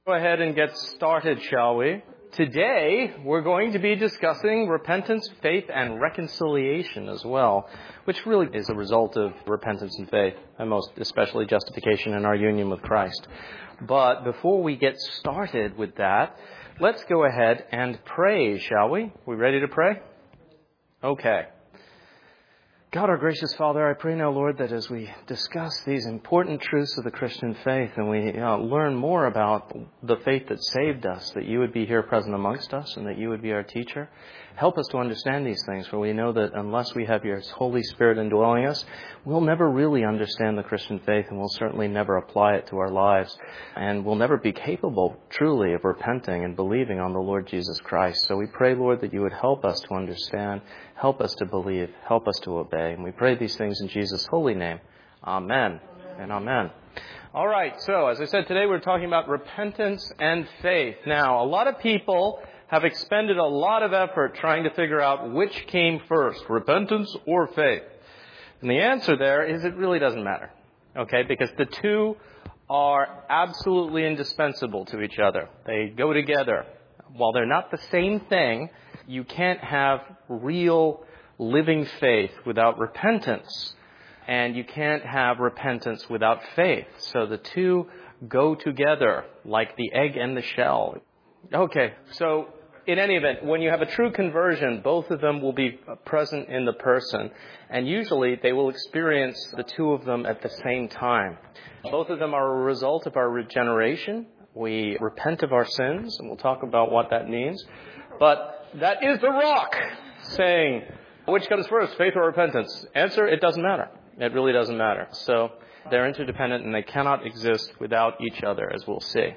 Go ahead and get started, shall we? Today, we're going to be discussing repentance, faith, and reconciliation as well, which really is a result of repentance and faith, and most especially justification in our union with Christ. But before we get started with that, let's go ahead and pray, shall we? We ready to pray? Okay. God, our gracious Father, I pray now, Lord, that as we discuss these important truths of the Christian faith and we learn more about the faith that saved us, that you would be here present amongst us and that you would be our teacher. Help us to understand these things, for we know that unless we have your Holy Spirit indwelling us, we'll never really understand the Christian faith and we'll certainly never apply it to our lives. And we'll never be capable, truly, of repenting and believing on the Lord Jesus Christ. So we pray, Lord, that you would help us to understand, help us to believe, help us to obey. And we pray these things in Jesus' holy name. Amen and amen. All right, so as I said, today we're talking about repentance and faith. Now, a lot of people have expended a lot of effort trying to figure out which came first, repentance or faith. And the answer there is it really doesn't matter, okay? Because the two are absolutely indispensable to each other. They go together. While they're not the same thing, you can't have real living faith without repentance. And you can't have repentance without faith. So the two go together like the egg and the shell. Okay, so in any event, when you have a true conversion, both of them will be present in the person. And usually they will experience the two of them at the same time. Both of them are a result of our regeneration. We repent of our sins, and we'll talk about what that means. But that is the rock saying, which comes first, faith or repentance? Answer, it doesn't matter. It really doesn't matter. So they're interdependent and they cannot exist without each other, as we'll see.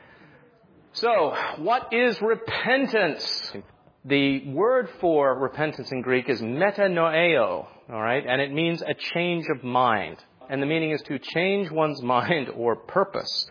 So, what is repentance? The word for repentance in Greek is metanoeo, all right? And it means a change of mind. And the meaning is to change one's mind or purpose.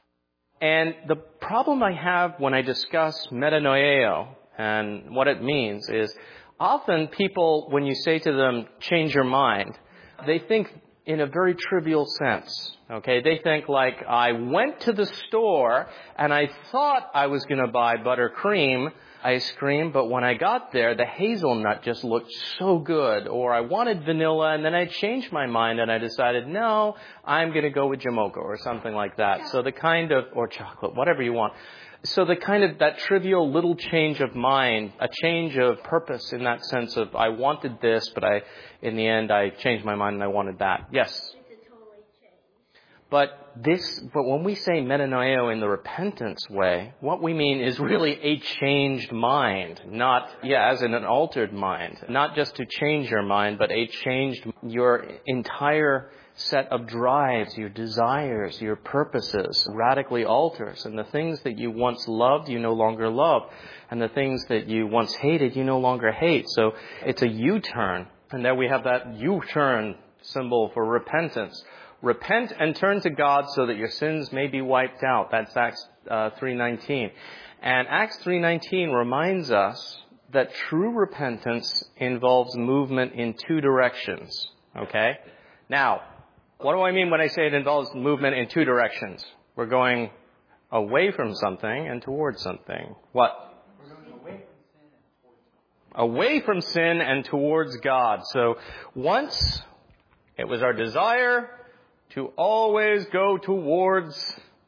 And the problem I have when I discuss metanoeo and what it means is often people, when you say to them, change your mind, they think in a very trivial sense, okay? They think like, I went to the store and I thought I was going to buy buttercream ice cream, but when I got there, the hazelnut just looked so good. Or I wanted vanilla and then I changed my mind and I decided, no, I'm going to go with Jamocha or something like that. So the kind of, or chocolate, whatever you want. So the kind of that trivial little change of mind, a change of purpose in that sense of I wanted this, but in the end I changed my mind and I wanted that. Yes? It's a totally change. But when we say metanoeo in the repentance way, what we mean is really a changed mind, not, as in an altered mind. Not just to change your mind, but a changed, your entire set of drives, your desires, your purposes radically alters. And the things that you once loved, you no longer love. And the things that you once hated, you no longer hate. So it's a U-turn. And there we have that U-turn symbol for repentance. Repent and turn to God so that your sins may be wiped out. That's Acts 3:19. And Acts 3:19 reminds us that true repentance involves movement in two directions. Okay? Now, what do I mean when I say it involves movement in two directions? We're going away from something and towards something. What? We're going away from sin and towards God. Away from sin and towards God. So once it was our desire to always go towards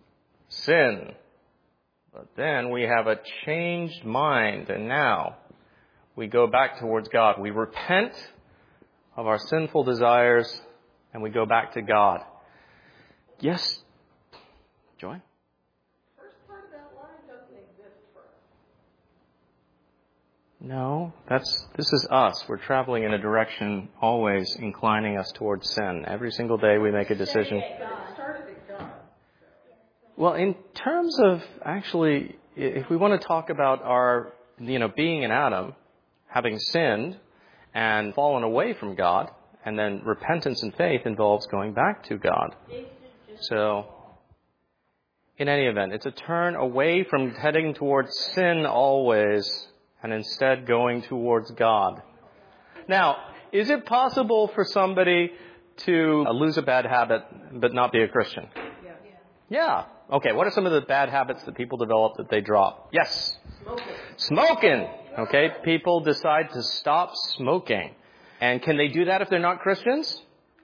sin. But then we have a changed mind, and now we go back towards God. We repent of our sinful desires, and we go back to God. Yes, Joy? First part of that line doesn't exist for us. No, this is us. We're traveling in a direction always inclining us towards sin. Every single day we make a decision. It started at God. Well, in terms of actually, if we want to talk about our, being in Adam, having sinned and fallen away from God, and then repentance and faith involves going back to God. So, in any event, it's a turn away from heading towards sin always, and instead going towards God. Now, is it possible for somebody to lose a bad habit but not be a Christian? Yeah. Yeah, Okay, what are some of the bad habits that people develop that they drop? Yes? Smoking. Okay, people decide to stop smoking. And can they do that if they're not Christians?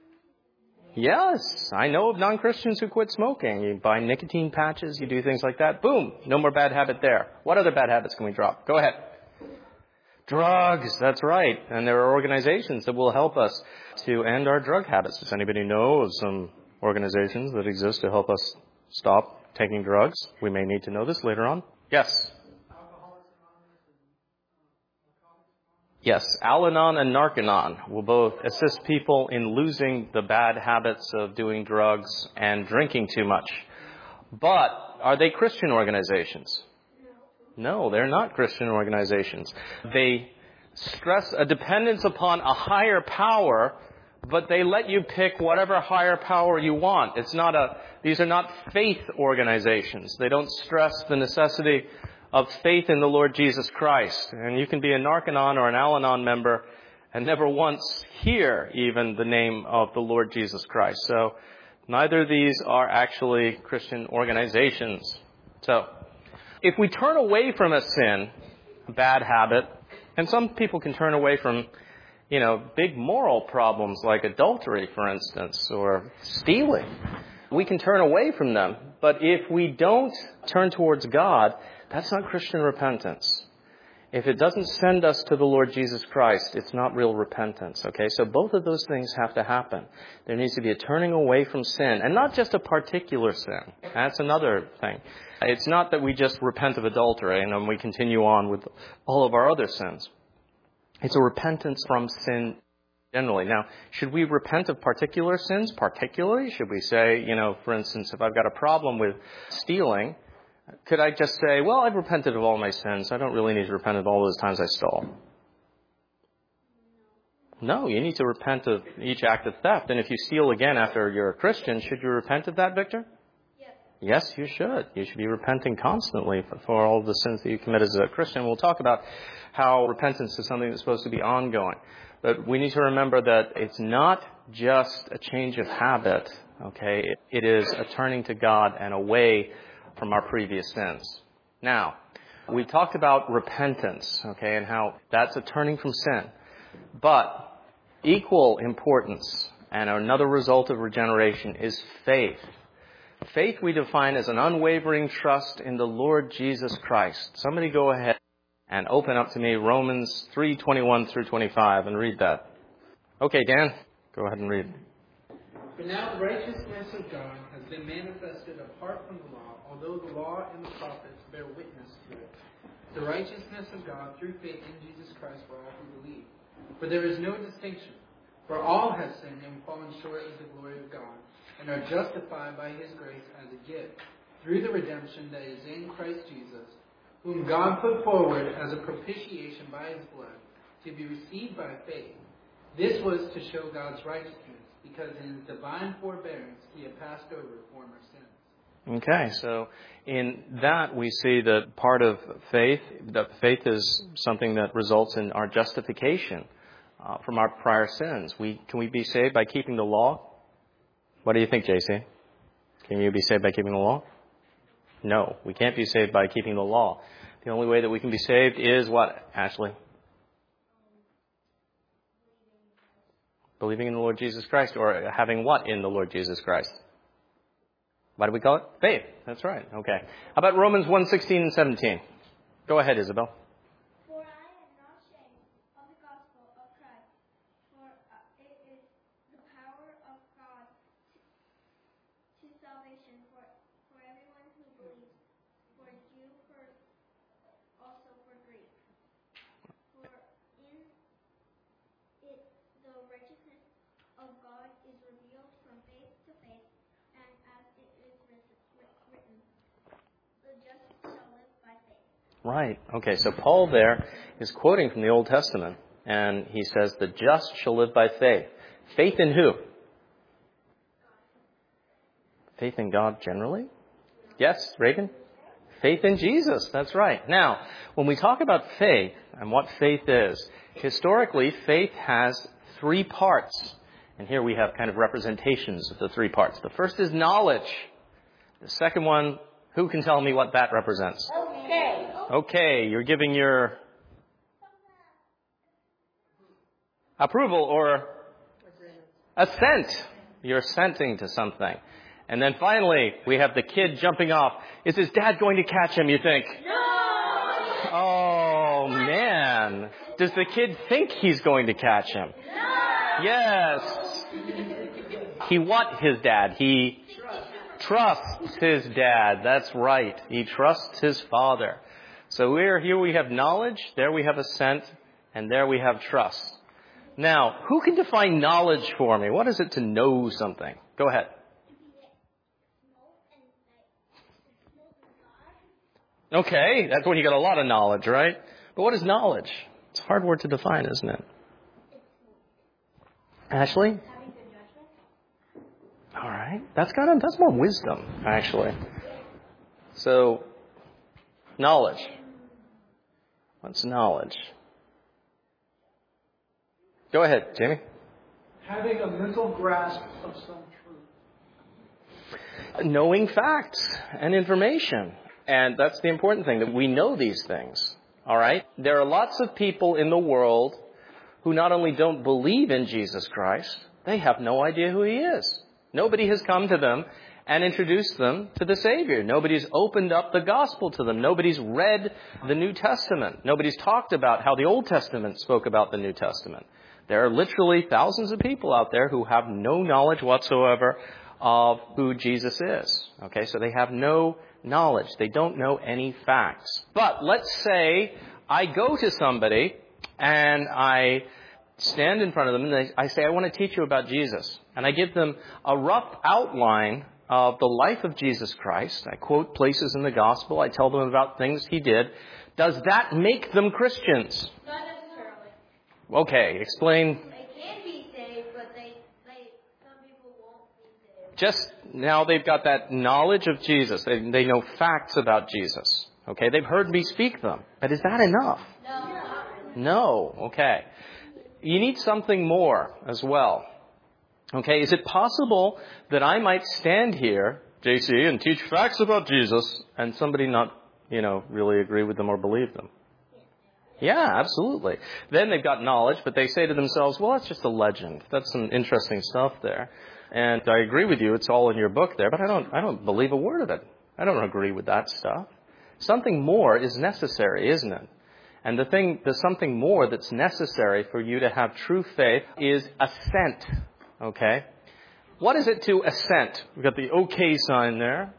Yes, I know of non-Christians who quit smoking. You buy nicotine patches, you do things like that. Boom, no more bad habit there. What other bad habits can we drop? Go ahead. Drugs, that's right. And there are organizations that will help us to end our drug habits. Does anybody know of some organizations that exist to help us stop taking drugs? We may need to know this later on. Yes? Yes, Al-Anon and Narconon will both assist people in losing the bad habits of doing drugs and drinking too much. But are they Christian organizations? No, they're not Christian organizations. They stress a dependence upon a higher power, but they let you pick whatever higher power you want. These are not faith organizations. They don't stress the necessity of faith in the Lord Jesus Christ. And you can be a Narconon or an Al-Anon member and never once hear even the name of the Lord Jesus Christ. So neither of these are actually Christian organizations. So if we turn away from a sin, a bad habit, and some people can turn away from, big moral problems like adultery, for instance, or stealing. We can turn away from them. But if we don't turn towards God, that's not Christian repentance. If it doesn't send us to the Lord Jesus Christ, it's not real repentance, okay? So both of those things have to happen. There needs to be a turning away from sin, and not just a particular sin. That's another thing. It's not that we just repent of adultery and then we continue on with all of our other sins. It's a repentance from sin generally. Now, should we repent of particular sins particularly? Should we say, for instance, if I've got a problem with stealing, could I just say, well, I've repented of all my sins. I don't really need to repent of all those times I stole. No, you need to repent of each act of theft. And if you steal again after you're a Christian, should you repent of that, Victor? Yes, you should. You should be repenting constantly for all of the sins that you commit as a Christian. We'll talk about how repentance is something that's supposed to be ongoing. But we need to remember that it's not just a change of habit, okay? It is a turning to God and away from our previous sins. Now, we talked about repentance, okay, and how that's a turning from sin. But equal importance and another result of regeneration is faith. Faith we define as an unwavering trust in the Lord Jesus Christ. Somebody go ahead and open up to me Romans 3:21 through 25 and read that. Okay, Dan, go ahead and read. But now the righteousness of God has been manifested apart from the law, although the law and the prophets bear witness to it. The righteousness of God through faith in Jesus Christ for all who believe. For there is no distinction, for all have sinned and fallen short of the glory of God, and are justified by His grace as a gift, through the redemption that is in Christ Jesus, whom God put forward as a propitiation by His blood, to be received by faith. This was to show God's righteousness, because in His divine forbearance He had passed over former sins. Okay, so in that we see that part of faith, that faith is something that results in our justification from our prior sins. Can we be saved by keeping the law? What do you think, JC? Can you be saved by keeping the law? No, we can't be saved by keeping the law. The only way that we can be saved is what, Ashley? Believing in the Lord Jesus Christ, or having what in the Lord Jesus Christ? What do we call it? Faith. That's right. Okay. How about Romans 1:16 and 17? Go ahead, Isabel. For I am not ashamed of the gospel of Christ, for it is the power of God to salvation for everyone who believes, for Jew also for Greek. For in it the righteousness of God is revealed from faith to faith, and as it is written, the just shall live by faith. Right. Okay, so Paul there is quoting from the Old Testament, and he says, the just shall live by faith. Faith in who? Faith in God generally? Yes, Reagan? Faith in Jesus, that's right. Now, when we talk about faith and what faith is, historically, faith has three parts. And here we have kind of representations of the three parts. The first is knowledge. The second one, who can tell me what that represents? Okay. Okay, you're giving your approval or assent. You're assenting to something. And then finally, we have the kid jumping off. Is his dad going to catch him, you think? No! Oh, man. Does the kid think he's going to catch him? No! Yes. He what, his dad? He trusts his dad. That's right. He trusts his father. So here we have knowledge, there we have assent, and there we have trust. Now, who can define knowledge for me? What is it to know something? Go ahead. Okay, that's when you got a lot of knowledge, right? But what is knowledge? It's a hard word to define, isn't it? Ashley? All right. That's more wisdom, actually. So, knowledge. What's knowledge? Go ahead, Jamie. Having a mental grasp of some truth. Knowing facts and information. And that's the important thing, that we know these things. All right? There are lots of people in the world who not only don't believe in Jesus Christ, they have no idea who he is. Nobody has come to them and introduced them to the Savior. Nobody's opened up the gospel to them. Nobody's read the New Testament. Nobody's talked about how the Old Testament spoke about the New Testament. There are literally thousands of people out there who have no knowledge whatsoever of who Jesus is. Okay, so they have no knowledge. They don't know any facts. But let's say I go to somebody and I stand in front of them and I say, I want to teach you about Jesus. And I give them a rough outline of the life of Jesus Christ. I quote places in the gospel. I tell them about things he did. Does that make them Christians? Not necessarily. Okay, explain. They can be saved, but some people won't be saved. Just now they've got that knowledge of Jesus. They know facts about Jesus. Okay, they've heard me speak them. But is that enough? No, not really. No. Okay. You need something more as well. Okay, is it possible that I might stand here, JC, and teach facts about Jesus and somebody not, really agree with them or believe them? Yeah, absolutely. Then they've got knowledge, but they say to themselves, well, that's just a legend. That's some interesting stuff there. And I agree with you, it's all in your book there, but I don't believe a word of it. I don't agree with that stuff. Something more is necessary, isn't it? And the something more that's necessary for you to have true faith is assent. Okay? What is it to assent? We've got the okay sign there.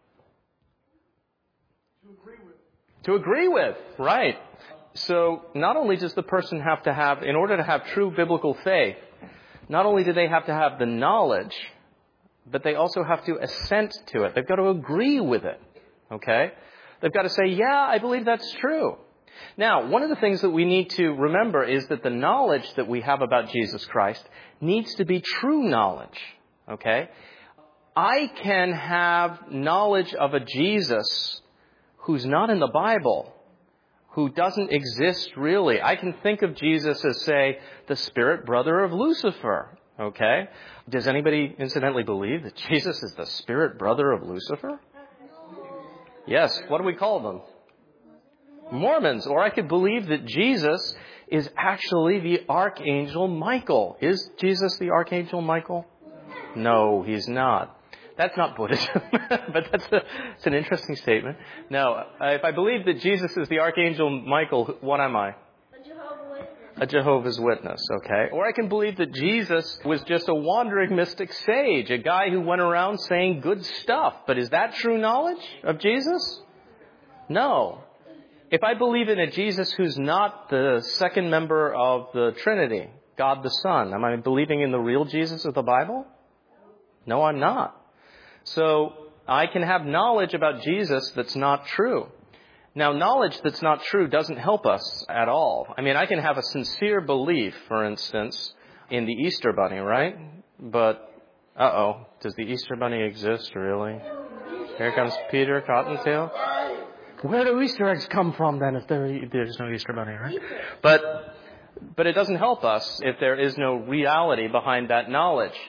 To agree with. To agree with, right. So not only does the person have to have, in order to have true biblical faith, not only do they have to have the knowledge, but they also have to assent to it. They've got to agree with it. Okay? They've got to say, yeah, I believe that's true. Now, one of the things that we need to remember is that the knowledge that we have about Jesus Christ needs to be true knowledge. Okay? I can have knowledge of a Jesus who's not in the Bible, who doesn't exist really. I can think of Jesus as, say, the spirit brother of Lucifer. Okay? Does anybody incidentally believe that Jesus is the spirit brother of Lucifer? Yes. What do we call them? Mormons. Or I could believe that Jesus is actually the Archangel Michael. Is Jesus the Archangel Michael? No, he's not. That's not Buddhism, but it's an interesting statement. Now, if I believe that Jesus is the Archangel Michael, what am I? A Jehovah's Witness, okay? Or I can believe that Jesus was just a wandering mystic sage, a guy who went around saying good stuff. But is that true knowledge of Jesus? No. If I believe in a Jesus who's not the second member of the Trinity, God the Son, am I believing in the real Jesus of the Bible? No, I'm not. So I can have knowledge about Jesus that's not true. Now, knowledge that's not true doesn't help us at all. I mean, I can have a sincere belief, for instance, in the Easter Bunny, right? But, does the Easter Bunny exist, really? Here comes Peter Cottontail. Where do Easter eggs come from, then, if there's no Easter Bunny, right? But it doesn't help us if there is no reality behind that knowledge.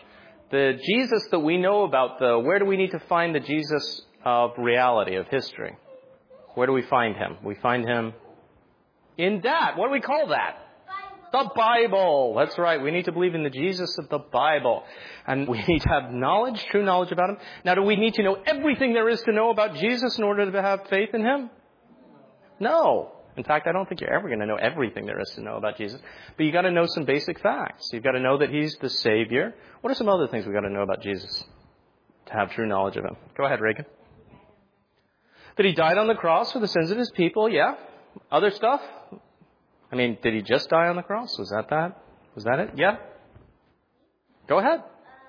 The Jesus that we know about, though, where do we need to find the Jesus of reality, of history? Where do we find him? We find him in that. What do we call that? The Bible. That's right. We need to believe in the Jesus of the Bible. And we need to have knowledge, true knowledge about him. Now, do we need to know everything there is to know about Jesus in order to have faith in him? No. In fact, I don't think you're ever going to know everything there is to know about Jesus. But you've got to know some basic facts. You've got to know that he's the Savior. What are some other things we've got to know about Jesus to have true knowledge of him? Go ahead, Reagan. That he died on the cross for the sins of his people, yeah. Other stuff? I mean, did he just die on the cross? Was that it? Yeah. Go ahead.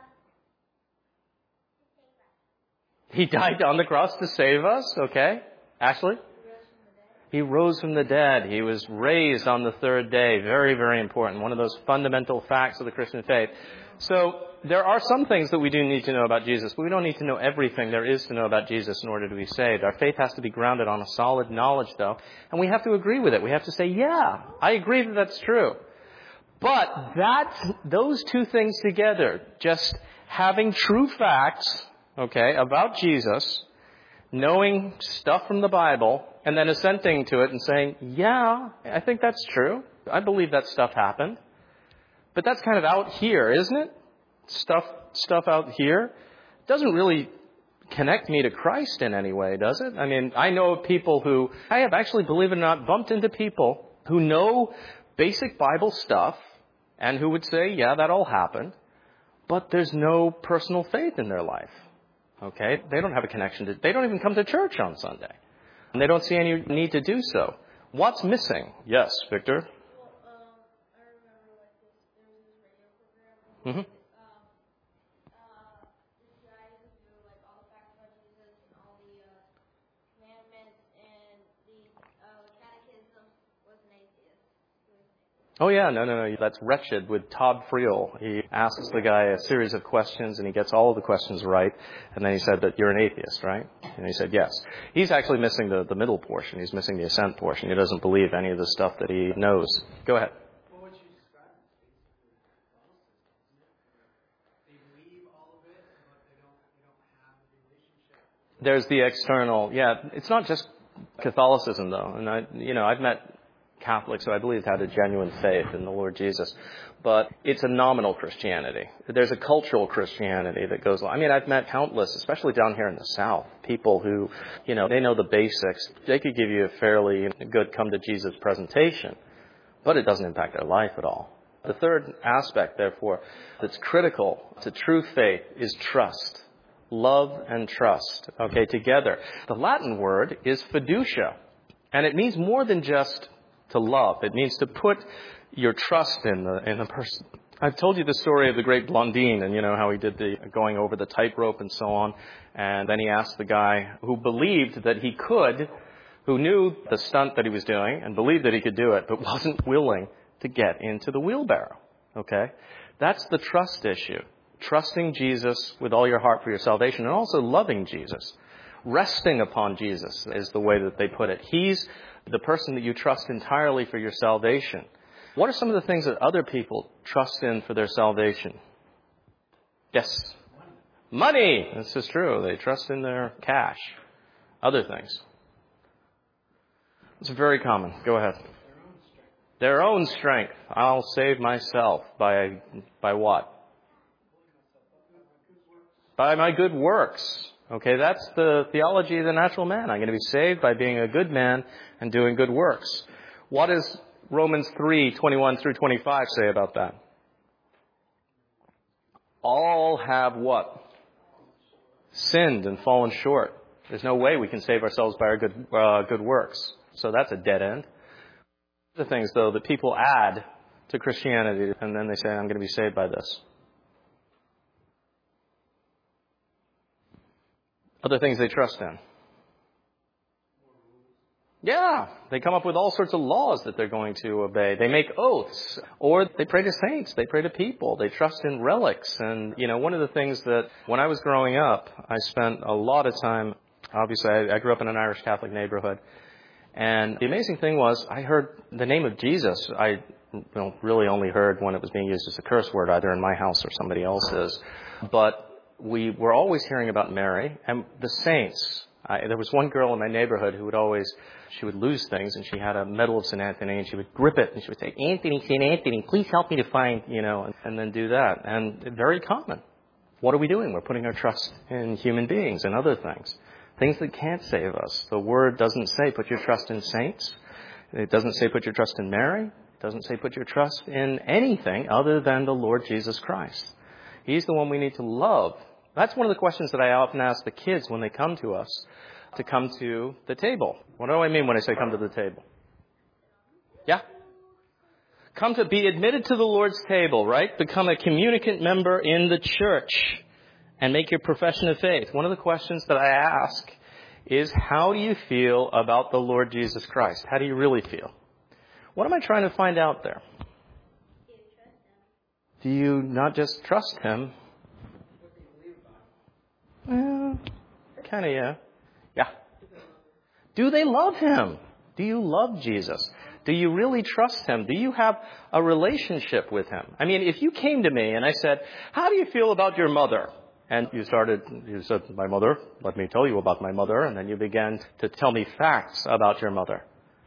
He died on the cross to save us, okay. Ashley? He rose from the dead. He was raised on the third day. Very, very important. One of those fundamental facts of the Christian faith. So there are some things that we do need to know about Jesus, but we don't need to know everything there is to know about Jesus in order to be saved. Our faith has to be grounded on a solid knowledge, though, and we have to agree with it. We have to say, yeah, I agree that that's true. But those two things together, just having true facts, okay, about Jesus, knowing stuff from the Bible, and then assenting to it and saying, yeah, I think that's true. I believe that stuff happened. But that's kind of out here, isn't it? Stuff out here doesn't really connect me to Christ in any way, does it? I mean, I know of people I have actually, believe it or not, bumped into people who know basic Bible stuff and who would say, yeah, that all happened, but there's no personal faith in their life. Okay? They don't have a connection they don't even come to church on Sunday. And they don't see any need to do so. What's missing? Yes, Victor? I remember there was this radio program. Mm-hmm. This guy who knew all the facts about Jesus and all the commandments and the catechism was an atheist. Oh, yeah, no. That's Wretched with Todd Friel. He asks the guy a series of questions, and he gets all of the questions right. And then he said that you're an atheist, right? And he said, yes. He's actually missing the middle portion. He's missing the assent portion. He doesn't believe any of the stuff that he knows. Go ahead. Well, what you described is basically they believe all of it, but they don't have a relationship. There's the external. Yeah, it's not just Catholicism, though. And I've met Catholics who I believe had a genuine faith in the Lord Jesus. But it's a nominal Christianity. There's a cultural Christianity that goes on. I mean, I've met countless, especially down here in the South, people who, they know the basics. They could give you a fairly good come-to-Jesus presentation, but it doesn't impact their life at all. The third aspect, therefore, that's critical to true faith is trust. Love and trust, okay, together. The Latin word is fiducia, and it means more than just to love. It means to put your trust in the person. I've told you the story of the great Blondin and how he did the going over the tightrope and so on. And then he asked the guy who believed that he could, who knew the stunt that he was doing and believed that he could do it, but wasn't willing to get into the wheelbarrow. Okay? That's the trust issue. Trusting Jesus with all your heart for your salvation and also loving Jesus. Resting upon Jesus is the way that they put it. He's the person that you trust entirely for your salvation. What are some of the things that other people trust in for their salvation? Yes. Money. This is true. They trust in their cash. Other things. It's very common. Go ahead. Their own strength. I'll save myself by what? By my good works. Okay, that's the theology of the natural man. I'm going to be saved by being a good man and doing good works. What does Romans 3:21 through 25 say about that? All have what? Sinned and fallen short. There's no way we can save ourselves by our good works. So that's a dead end. The things, though, that people add to Christianity, and then they say, I'm going to be saved by this. Other things they trust in. Yeah, they come up with all sorts of laws that they're going to obey. They make oaths, or they pray to saints, they pray to people, they trust in relics. And, one of the things that when I was growing up, I spent a lot of time, obviously I grew up in an Irish Catholic neighborhood, And the amazing thing was, I heard the name of Jesus. I really only heard when it was being used as a curse word, either in my house or somebody else's. But we were always hearing about Mary and the saints. There was one girl in my neighborhood who she would lose things, and she had a medal of St. Anthony, and she would grip it, and she would say, Anthony, St. Anthony, please help me to find, and then do that. And very common. What are we doing? We're putting our trust in human beings and other things that can't save us. The Word doesn't say put your trust in saints. It doesn't say put your trust in Mary. It doesn't say put your trust in anything other than the Lord Jesus Christ. He's the one we need to love. That's one of the questions that I often ask the kids when they come to us, to come to the table. What do I mean when I say come to the table? Yeah? Come to be admitted to the Lord's table, right? Become a communicant member in the church and make your profession of faith. One of the questions that I ask is, how do you feel about the Lord Jesus Christ? How do you really feel? What am I trying to find out there? Do you not just trust Him? Well, kind of, yeah. Yeah. Do they love Him? Do you love Jesus? Do you really trust Him? Do you have a relationship with Him? I mean, if you came to me and I said, how do you feel about your mother? And you said, my mother, let me tell you about my mother. And then you began to tell me facts about your mother.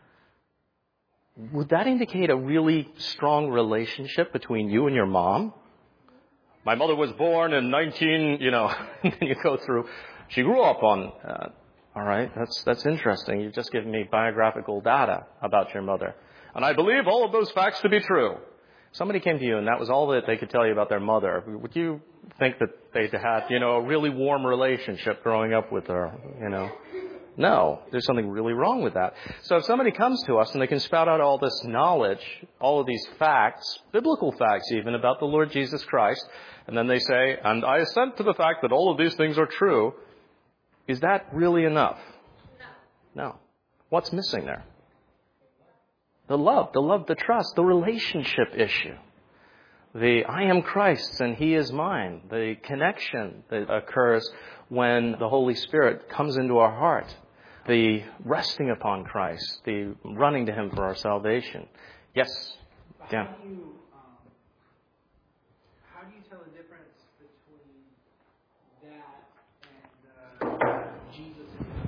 Would that indicate a really strong relationship between you and your mom? My mother was born in and then you go through, she grew up on, all right, that's interesting. You've just given me biographical data about your mother. And I believe all of those facts to be true. Somebody came to you and that was all that they could tell you about their mother. Would you think that they'd had, a really warm relationship growing up with her, No, there's something really wrong with that. So if somebody comes to us and they can spout out all this knowledge, all of these facts, biblical facts even, about the Lord Jesus Christ, and then they say, and I assent to the fact that all of these things are true, is that really enough? No. What's missing there? The love, the trust, the relationship issue. The I am Christ's and He is mine. The connection that occurs when the Holy Spirit comes into our heart. The resting upon Christ. The running to Him for our salvation. Yes? Dan? How do you tell the difference between that and Jesus?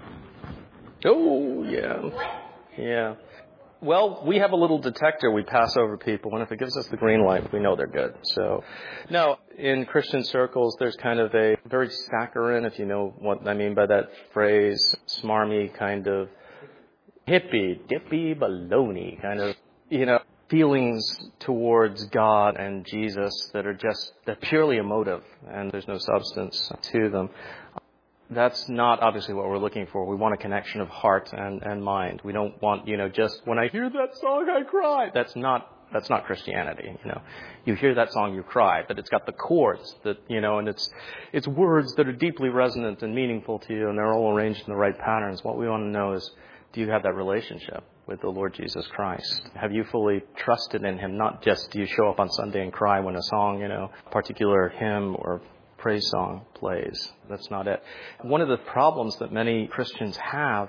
Oh, yeah. Yeah. Well, we have a little detector we pass over people, and if it gives us the green light, we know they're good. So, no, in Christian circles, there's kind of a very saccharine, if you know what I mean by that phrase, smarmy kind of hippie, dippy, baloney kind of, feelings towards God and Jesus that are they're purely emotive, and there's no substance to them. That's not obviously what we're looking for. We want a connection of heart and mind. We don't want, just when I hear that song, I cry. That's not Christianity, You hear that song, you cry, but it's got the chords that, and it's words that are deeply resonant and meaningful to you, and they're all arranged in the right patterns. What we want to know is, do you have that relationship with the Lord Jesus Christ? Have you fully trusted in Him? Not just do you show up on Sunday and cry when a song, particular hymn or praise song plays. That's not it. One of the problems that many Christians have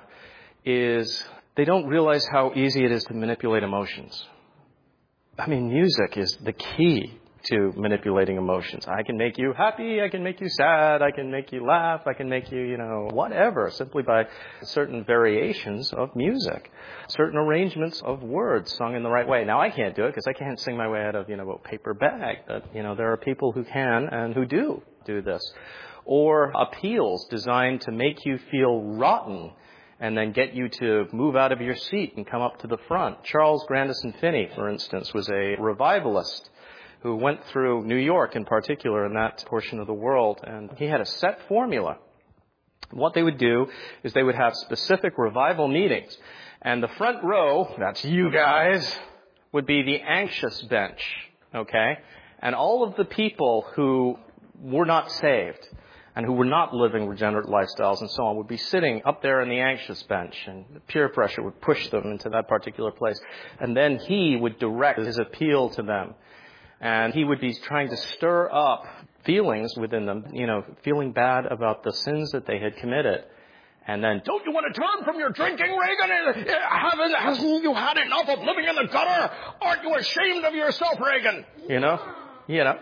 is they don't realize how easy it is to manipulate emotions. I mean, music is the key to manipulating emotions. I can make you happy, I can make you sad, I can make you laugh, I can make you, whatever, simply by certain variations of music, certain arrangements of words sung in the right way. Now, I can't do it because I can't sing my way out of, a paper bag, but, there are people who can and who do this. Or appeals designed to make you feel rotten and then get you to move out of your seat and come up to the front. Charles Grandison Finney, for instance, was a revivalist who went through New York in particular, in that portion of the world, and he had a set formula. What they would do is they would have specific revival meetings, and the front row, that's you guys, would be the anxious bench, okay? And all of the people who were not saved and who were not living regenerate lifestyles and so on would be sitting up there in the anxious bench, and peer pressure would push them into that particular place. And then he would direct his appeal to them. And he would be trying to stir up feelings within them, feeling bad about the sins that they had committed. And then, don't you want to turn from your drinking, Reagan? Hasn't you had enough of living in the gutter? Aren't you ashamed of yourself, Reagan? You know, yes,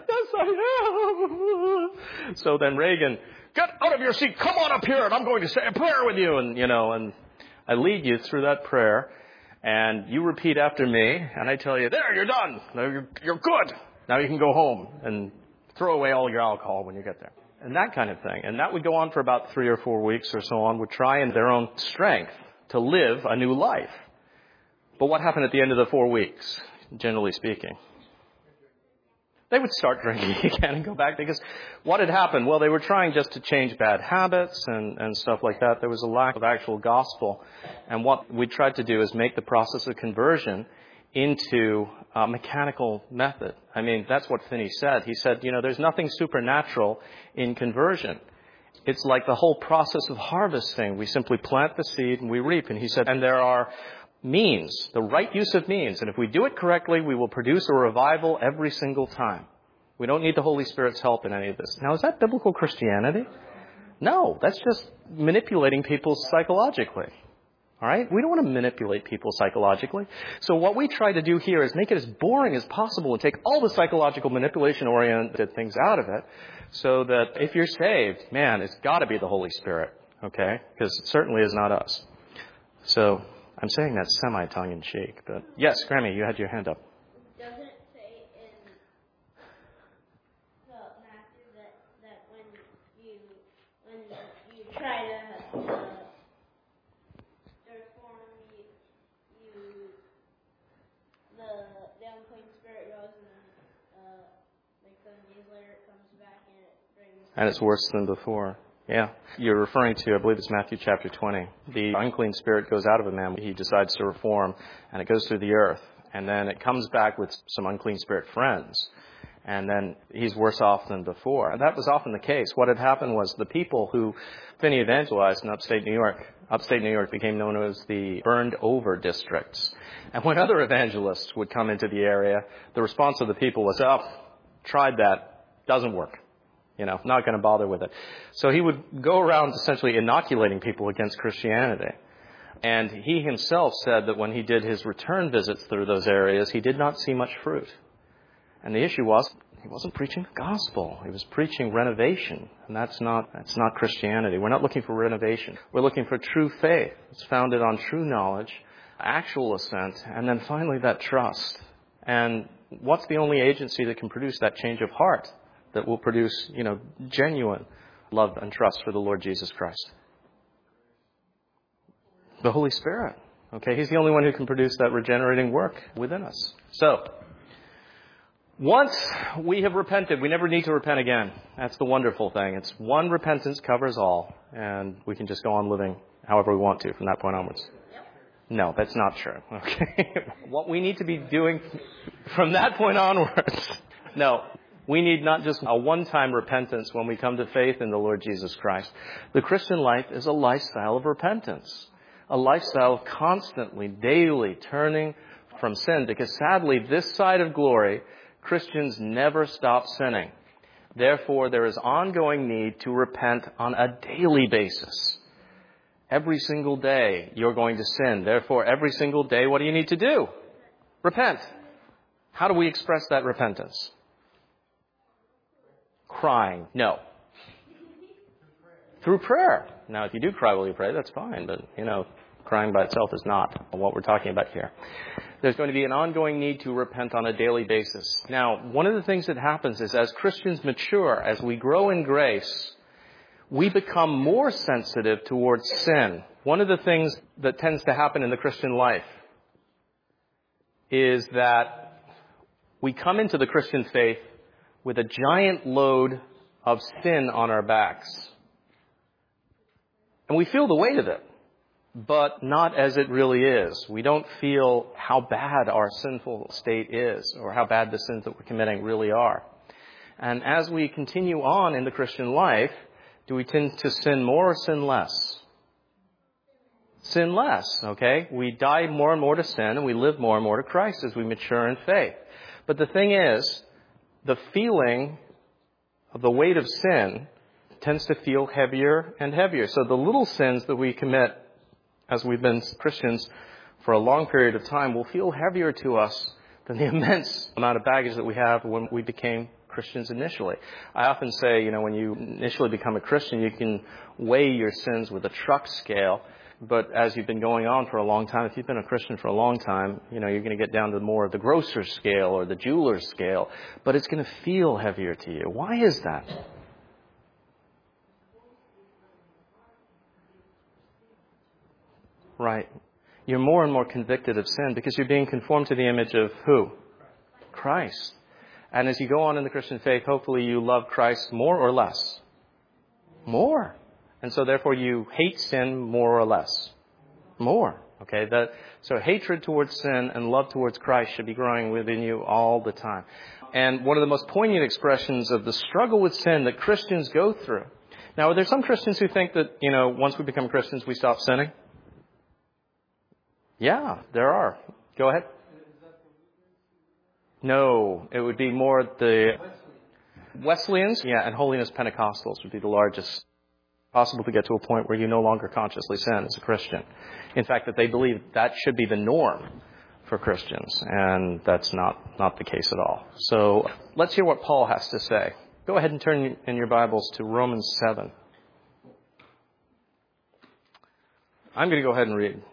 I am. So then Reagan, get out of your seat, come on up here, and I'm going to say a prayer with you. And, and I lead you through that prayer, and you repeat after me, and I tell you, there, you're done. You're good. Now you can go home and throw away all your alcohol when you get there. And that kind of thing. And that would go on for about 3 or 4 weeks or so on, would try in their own strength to live a new life. But what happened at the end of the 4 weeks, generally speaking? They would start drinking again and go back, because what had happened? Well, they were trying just to change bad habits and stuff like that. There was a lack of actual gospel. And what we tried to do is make the process of conversion into a mechanical method. I mean, that's what Finney said. He said, there's nothing supernatural in conversion. It's like the whole process of harvesting. We simply plant the seed and we reap. And he said, and there are means, the right use of means. And if we do it correctly, we will produce a revival every single time. We don't need the Holy Spirit's help in any of this. Now, is that biblical Christianity? No, that's just manipulating people psychologically. All right? We don't want to manipulate people psychologically. So what we try to do here is make it as boring as possible and take all the psychological manipulation-oriented things out of it, so that if you're saved, man, it's got to be the Holy Spirit, okay? Because it certainly is not us. So I'm saying that semi-tongue-in-cheek, but yes, Grammy, you had your hand up. Doesn't it say in Matthew that when you try to the unclean spirit goes and like 7 days later it comes back and it brings... And it's worse than before. Yeah. You're referring to, I believe it's Matthew chapter 20. The unclean spirit goes out of a man. He decides to reform, and it goes through the earth. And then it comes back with some unclean spirit friends. And then he's worse off than before. And that was often the case. What had happened was the people who Finney evangelized in upstate New York became known as the burned over districts. And when other evangelists would come into the area, the response of the people was, tried that, doesn't work. Not going to bother with it. So he would go around essentially inoculating people against Christianity. And he himself said that when he did his return visits through those areas, he did not see much fruit. And the issue was, he wasn't preaching the gospel. He was preaching renovation. And that's not Christianity. We're not looking for renovation. We're looking for true faith. It's founded on true knowledge, actual assent, and then finally that trust. And what's the only agency that can produce that change of heart, that will produce, genuine love and trust for the Lord Jesus Christ? The Holy Spirit. Okay, He's the only one who can produce that regenerating work within us. So, once we have repented, we never need to repent again. That's the wonderful thing. It's one repentance covers all, and we can just go on living however we want to from that point onwards. No, that's not true. Okay, what we need to be doing from that point onwards, no. We need not just a one-time repentance when we come to faith in the Lord Jesus Christ. The Christian life is a lifestyle of repentance, a lifestyle of constantly, daily turning from sin, because sadly, this side of glory, Christians never stop sinning. Therefore, there is ongoing need to repent on a daily basis. Every single day, you're going to sin. Therefore, every single day, what do you need to do? Repent. How do we express that repentance? Crying. No. Through prayer. Now, if you do cry while you pray, that's fine. But, crying by itself is not what we're talking about here. There's going to be an ongoing need to repent on a daily basis. Now, one of the things that happens is as Christians mature, as we grow in grace, we become more sensitive towards sin. One of the things that tends to happen in the Christian life is that we come into the Christian faith with a giant load of sin on our backs. And we feel the weight of it, but not as it really is. We don't feel how bad our sinful state is, or how bad the sins that we're committing really are. And as we continue on in the Christian life, do we tend to sin more or sin less? Sin less, okay? We die more and more to sin, and we live more and more to Christ as we mature in faith. But the thing is, the feeling of the weight of sin tends to feel heavier and heavier. So the little sins that we commit as we've been Christians for a long period of time will feel heavier to us than the immense amount of baggage that we have when we became Christians initially. I often say, when you initially become a Christian, you can weigh your sins with a truck scale. But as you've been going on for a long time, if you've been a Christian for a long time, you're going to get down to more of the grocer's scale or the jeweler's scale. But it's going to feel heavier to you. Why is that? Right. You're more and more convicted of sin because you're being conformed to the image of who? Christ. And as you go on in the Christian faith, hopefully you love Christ more or less? More. And so therefore you hate sin more or less? More. Okay? So hatred towards sin and love towards Christ should be growing within you all the time. And one of the most poignant expressions of the struggle with sin that Christians go through. Now, are there some Christians who think that, once we become Christians, we stop sinning? Yeah, there are. Go ahead. No, it would be more the Wesleyans, and Holiness Pentecostals would be the largest. Possible to get to a point where you no longer consciously sin as a Christian. In fact, that they believe that should be the norm for Christians, and that's not the case at all. So let's hear what Paul has to say. Go ahead and turn in your Bibles to Romans 7. I'm going to go ahead and read.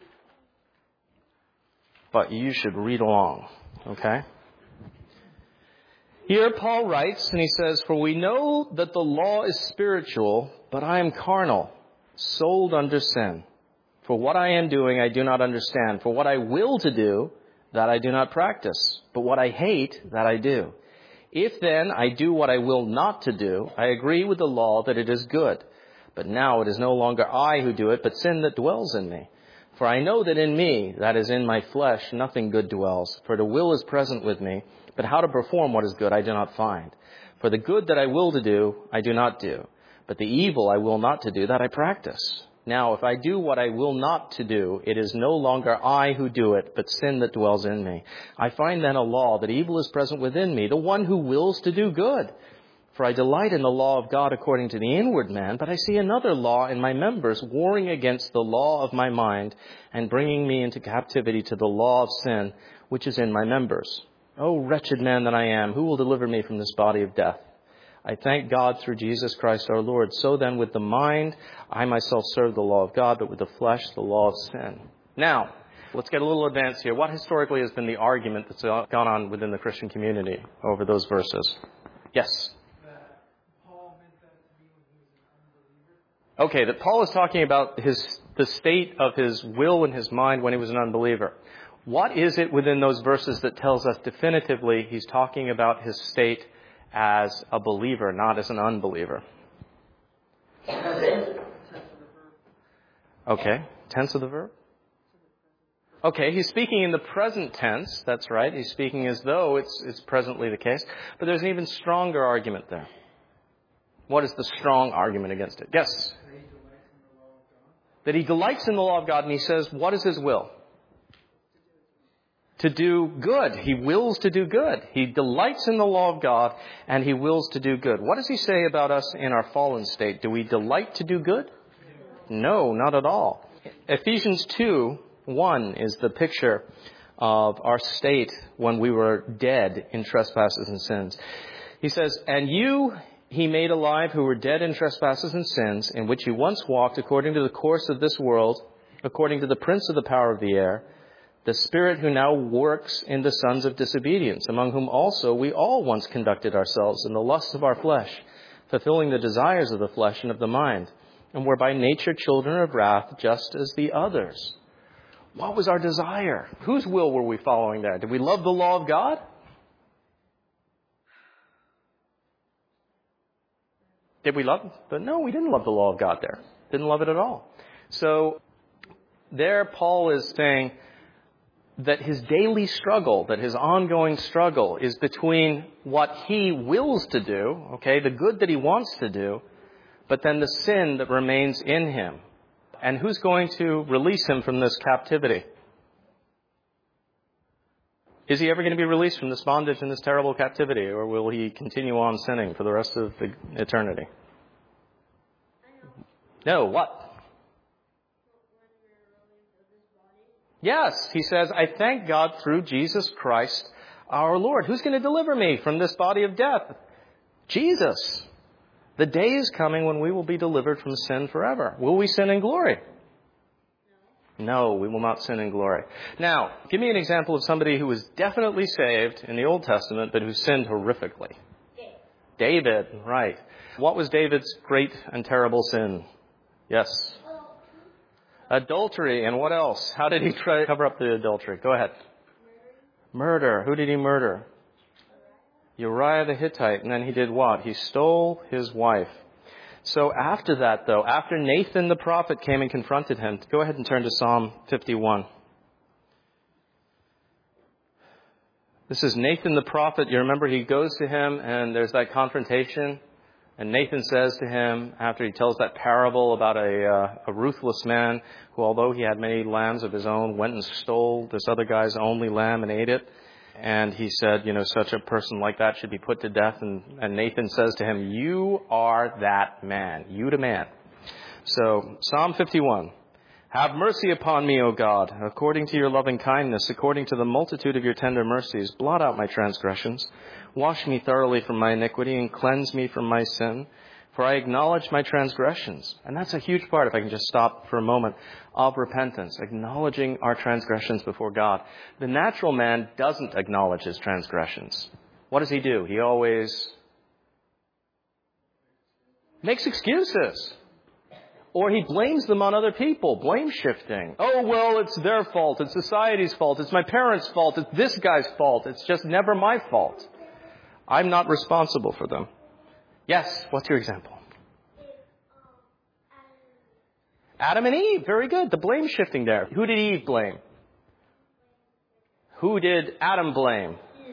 But you should read along, okay? Here Paul writes, and he says, "For we know that the law is spiritual, but I am carnal, sold under sin. For what I am doing I do not understand. For what I will to do, that I do not practice. But what I hate, that I do. If then I do what I will not to do, I agree with the law that it is good. But now it is no longer I who do it, but sin that dwells in me. For I know that in me, that is in my flesh, nothing good dwells. For the will is present with me, but how to perform what is good I do not find. For the good that I will to do, I do not do. But the evil I will not to do, that I practice. Now, if I do what I will not to do, it is no longer I who do it, but sin that dwells in me. I find then a law that evil is present within me, the one who wills to do good. For I delight in the law of God according to the inward man, but I see another law in my members, warring against the law of my mind, and bringing me into captivity to the law of sin, which is in my members. O wretched man that I am, who will deliver me from this body of death? I thank God through Jesus Christ our Lord. So then with the mind, I myself serve the law of God, but with the flesh, the law of sin." Now, let's get a little advanced here. What historically has been the argument that's gone on within the Christian community over those verses? Yes? Okay, that Paul is talking about the state of his will and his mind when he was an unbeliever. What is it within those verses that tells us definitively he's talking about his state as a believer, not as an unbeliever? Okay, tense of the verb? Okay, he's speaking in the present tense, that's right. He's speaking as though it's presently the case. But there's an even stronger argument there. What is the strong argument against it? Yes? That he delights in the law of God, and he says, what is his will? To do good. He wills to do good. He delights in the law of God, and he wills to do good. What does he say about us in our fallen state? Do we delight to do good? No, not at all. Ephesians 2:1 is the picture of our state when we were dead in trespasses and sins. He says, "And you he made alive who were dead in trespasses and sins, in which you once walked according to the course of this world, according to the prince of the power of the air, the spirit who now works in the sons of disobedience, among whom also we all once conducted ourselves in the lusts of our flesh, fulfilling the desires of the flesh and of the mind, and were by nature children of wrath, just as the others." What was our desire? Whose will were we following there? Did we love the law of God? Did we love it? But no, we didn't love the law of God there. Didn't love it at all. So there Paul is saying that his daily struggle, that his ongoing struggle is between what he wills to do, okay, the good that he wants to do, but then the sin that remains in him. And who's going to release him from this captivity? Is he ever going to be released from this bondage and this terrible captivity, or will he continue on sinning for the rest of eternity? No, what? Yes, he says, I thank God through Jesus Christ our Lord. Who's going to deliver me from this body of death? Jesus. The day is coming when we will be delivered from sin forever. Will we sin in glory? No, we will not sin in glory. Now, give me an example of somebody who was definitely saved in the Old Testament, but who sinned horrifically. David, right. What was David's great and terrible sin? Yes. Adultery. And what else? How did he try to cover up the adultery? Go ahead. Murder. Who did he murder? Uriah the Hittite. And then he did what? He stole his wife. So after that, though, after Nathan the prophet came and confronted him, go ahead and turn to Psalm 51. This is Nathan the prophet. You remember he goes to him and there's that confrontation. And Nathan says to him, after he tells that parable about a ruthless man who, although he had many lambs of his own, went and stole this other guy's only lamb and ate it. And he said, such a person like that should be put to death. And Nathan says to him, you are that man. You the man. So, Psalm 51. Have mercy upon me, O God, according to your loving kindness, according to the multitude of your tender mercies. Blot out my transgressions. Wash me thoroughly from my iniquity and cleanse me from my sin. For I acknowledge my transgressions. And that's a huge part, if I can just stop for a moment, of repentance, acknowledging our transgressions before God. The natural man doesn't acknowledge his transgressions. What does he do? He always makes excuses. Or he blames them on other people, blame shifting. Oh, well, it's their fault. It's society's fault. It's my parents' fault. It's this guy's fault. It's just never my fault. I'm not responsible for them. Yes, what's your example? Adam and Eve, very good. The blame shifting there. Who did Eve blame? Who did Adam blame?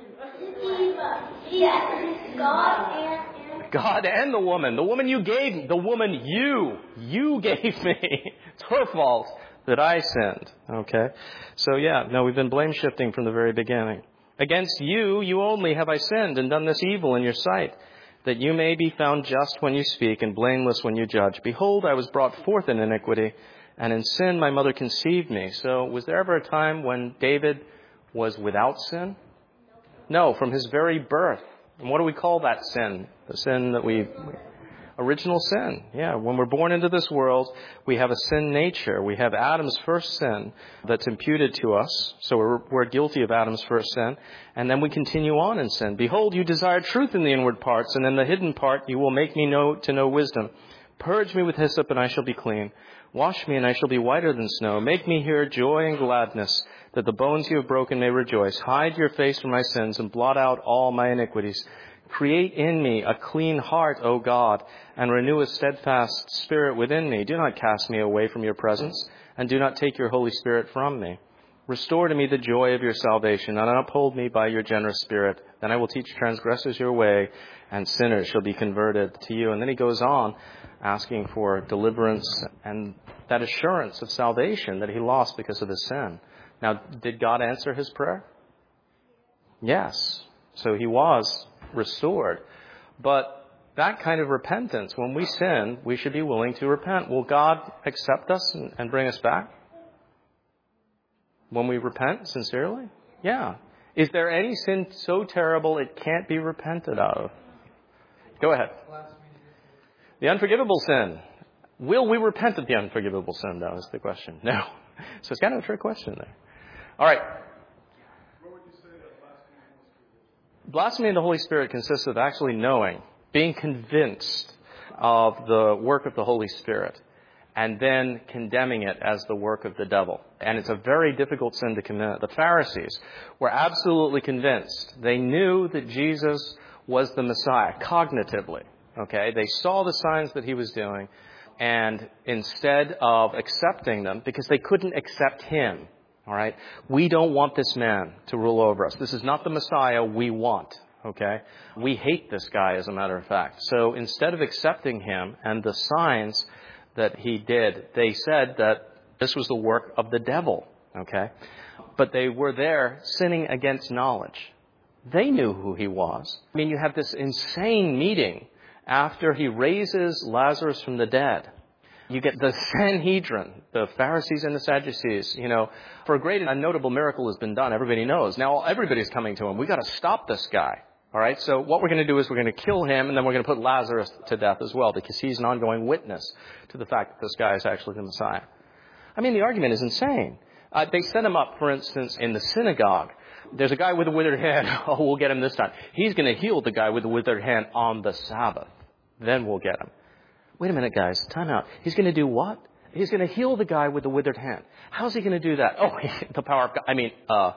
God and the woman. The woman you gave, the woman you gave me. It's her fault that I sinned. Okay? So we've been blame shifting from the very beginning. Against you only have I sinned and done this evil in your sight, that you may be found just when you speak and blameless when you judge. Behold, I was brought forth in iniquity, and in sin my mother conceived me. So was there ever a time when David was without sin? No, from his very birth. And what do we call that sin? The sin that original sin. Yeah, when we're born into this world, we have a sin nature. We have Adam's first sin that's imputed to us. So we're guilty of Adam's first sin. And then we continue on in sin. Behold, you desire truth in the inward parts, and in the hidden part you will make me to know wisdom. Purge me with hyssop, and I shall be clean. Wash me, and I shall be whiter than snow. Make me hear joy and gladness, that the bones you have broken may rejoice. Hide your face from my sins, and blot out all my iniquities. Create in me a clean heart, O God, and renew a steadfast spirit within me. Do not cast me away from your presence, and do not take your Holy Spirit from me. Restore to me the joy of your salvation, and uphold me by your generous spirit. Then I will teach transgressors your way, and sinners shall be converted to you. And then he goes on, asking for deliverance and that assurance of salvation that he lost because of his sin. Now, did God answer his prayer? Yes. So he was restored. But that kind of repentance, when we sin, we should be willing to repent. Will God accept us and bring us back? When we repent sincerely? Yeah. Is there any sin so terrible it can't be repented of? Go ahead. The unforgivable sin. Will we repent of the unforgivable sin, though, is the question. No. So it's kind of a trick question there. All right. What would you say that blasphemy? Blasphemy of the Holy Spirit consists of actually knowing, being convinced of the work of the Holy Spirit, and then condemning it as the work of the devil. And it's a very difficult sin to commit. The Pharisees were absolutely convinced. They knew that Jesus was the Messiah, cognitively. Okay? They saw the signs that he was doing, and instead of accepting them, because they couldn't accept him, all right? We don't want this man to rule over us. This is not the Messiah we want, okay? We hate this guy, as a matter of fact. So instead of accepting him and the signs that he did, they said that this was the work of the devil, okay? But they were there sinning against knowledge. They knew who he was. I mean, you have this insane meeting after he raises Lazarus from the dead. You get the Sanhedrin, the Pharisees and the Sadducees. For a great and notable miracle has been done. Everybody knows. Now everybody's coming to him. We've got to stop this guy. All right, so what we're going to do is we're going to kill him, and then we're going to put Lazarus to death as well, because he's an ongoing witness to the fact that this guy is actually the Messiah. I mean, the argument is insane. They set him up, for instance, in the synagogue. There's a guy with a withered hand. Oh, we'll get him this time. He's going to heal the guy with the withered hand on the Sabbath. Then we'll get him. Wait a minute, guys. Time out. He's going to do what? He's going to heal the guy with the withered hand. How's he going to do that? Oh, the power of God.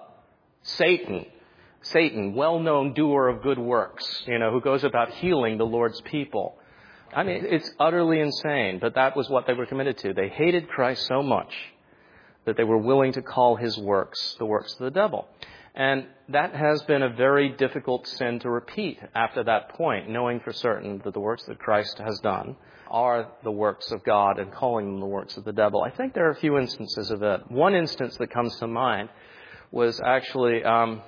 Satan, well-known doer of good works, who goes about healing the Lord's people. I mean, it's utterly insane, but that was what they were committed to. They hated Christ so much that they were willing to call his works the works of the devil. And that has been a very difficult sin to repeat after that point, knowing for certain that the works that Christ has done are the works of God and calling them the works of the devil. I think there are a few instances of it. One instance that comes to mind was actually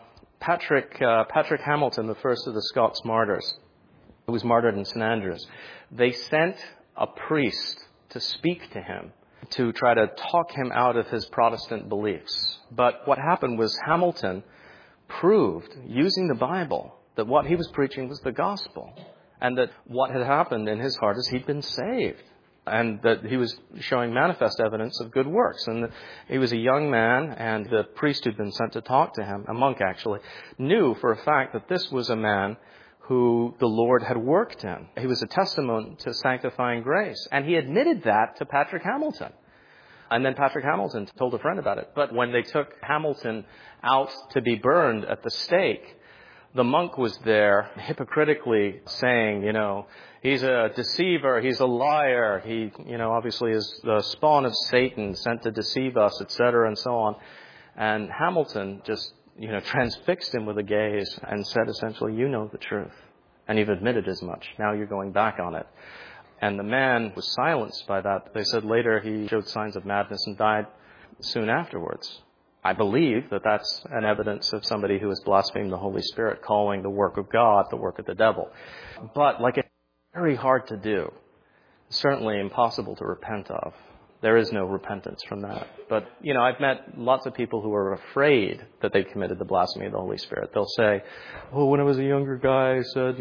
Patrick Hamilton, the first of the Scots martyrs, who was martyred in St. Andrews. They sent a priest to speak to him, to try to talk him out of his Protestant beliefs. But what happened was Hamilton proved, using the Bible, that what he was preaching was the gospel, and that what had happened in his heart is he'd been saved, and that he was showing manifest evidence of good works. And he was a young man, and the priest who'd been sent to talk to him, a monk actually, knew for a fact that this was a man who the Lord had worked in. He was a testimony to sanctifying grace. And he admitted that to Patrick Hamilton. And then Patrick Hamilton told a friend about it. But when they took Hamilton out to be burned at the stake, the monk was there hypocritically saying, he's a deceiver, he's a liar, he, obviously is the spawn of Satan, sent to deceive us, etc., and so on. And Hamilton just, transfixed him with a gaze and said essentially, you know the truth, and you've admitted as much. Now you're going back on it. And the man was silenced by that. They said later he showed signs of madness and died soon afterwards. I believe that that's an evidence of somebody who has blasphemed the Holy Spirit, calling the work of God the work of the devil. But it's very hard to do. Certainly impossible to repent of. There is no repentance from that. But, I've met lots of people who are afraid that they've committed the blasphemy of the Holy Spirit. They'll say, when I was a younger guy, I said,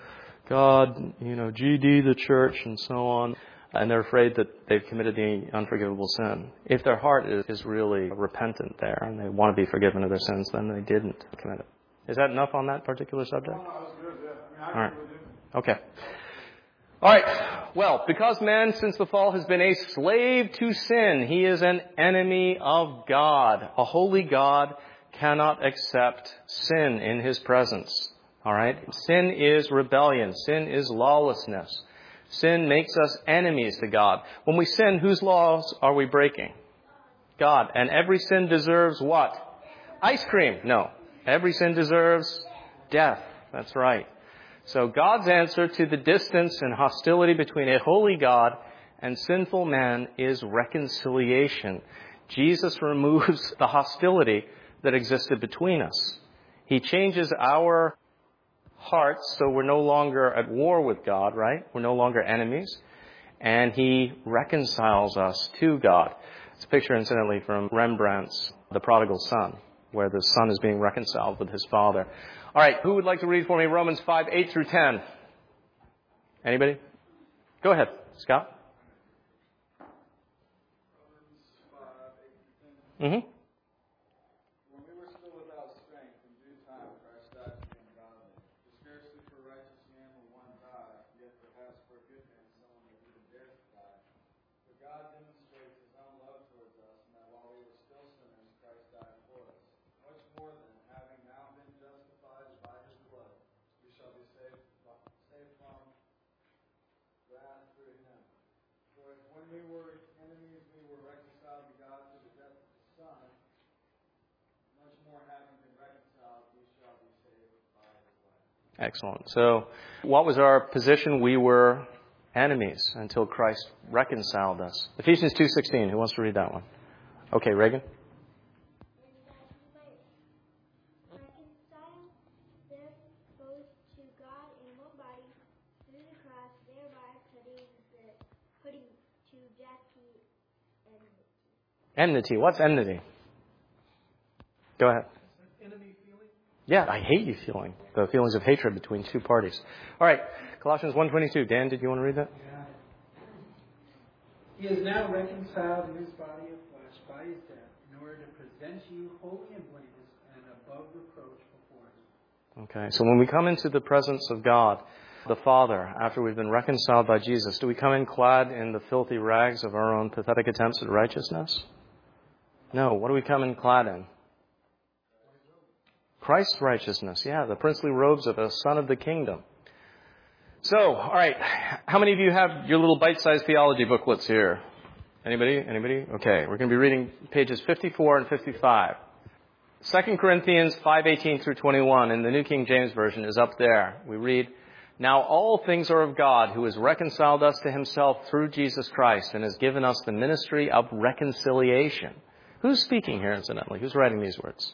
God, GD the church and so on. And they're afraid that they've committed the unforgivable sin. If their heart is really repentant there and they want to be forgiven of their sins, then they didn't commit it. Is that enough on that particular subject? No, that was good, yeah. I All right. agree with you. Okay. All right. Well, because man since the fall has been a slave to sin, he is an enemy of God. A holy God cannot accept sin in his presence. All right. Sin is rebellion. Sin is lawlessness. Sin makes us enemies to God. When we sin, whose laws are we breaking? God. And every sin deserves what? Ice cream. No. Every sin deserves death. That's right. So God's answer to the distance and hostility between a holy God and sinful man is reconciliation. Jesus removes the hostility that existed between us. He changes our hearts so we're no longer at war with God, right? We're no longer enemies. And he reconciles us to God. It's a picture, incidentally, from Rembrandt's The Prodigal Son, where the son is being reconciled with his father. All right, who would like to read for me Romans 5:8 through 10? Anybody? Go ahead, Scott. Mm-hmm. When we were still without strength, in due time Christ died for the ungodly. For scarcely for a righteous man will one die, yet perhaps for a good man someone may even dare to die. But God demonstrates his own love towards us, and that while we were still sinners, Christ died for us. Much more than, having now been justified by his blood, we shall be saved from wrath through him. For if when we were enemies, we were reconciled to God through the death of his Son, much more having been reconciled, we shall be saved by his life. Excellent. So what was our position? We were enemies until Christ reconciled us. Ephesians 2:16. Who wants to read that one? Okay, Reagan. Reconcile them both to God in one body through the cross, thereby putting to death Enmity. What's enmity? Go ahead. Enemy feeling? Yeah, I hate you feeling. The feelings of hatred between two parties. All right, Colossians 1:22. Dan, did you want to read that? Yeah. He is now reconciled in his body of flesh by his death in order to present you holy and blameless and above reproach before him. Okay, so when we come into the presence of God, the Father, after we've been reconciled by Jesus, do we come in clad in the filthy rags of our own pathetic attempts at righteousness? No. What do we come in clad in? Christ's righteousness. Yeah, the princely robes of a son of the kingdom. So, all right, how many of you have your little bite-sized theology booklets here? Anybody? Okay, we're going to be reading pages 54 and 55. 2 Corinthians 5:18 through 21 in the New King James Version is up there. We read, "Now all things are of God, who has reconciled us to himself through Jesus Christ and has given us the ministry of reconciliation." Who's speaking here, incidentally? Who's writing these words?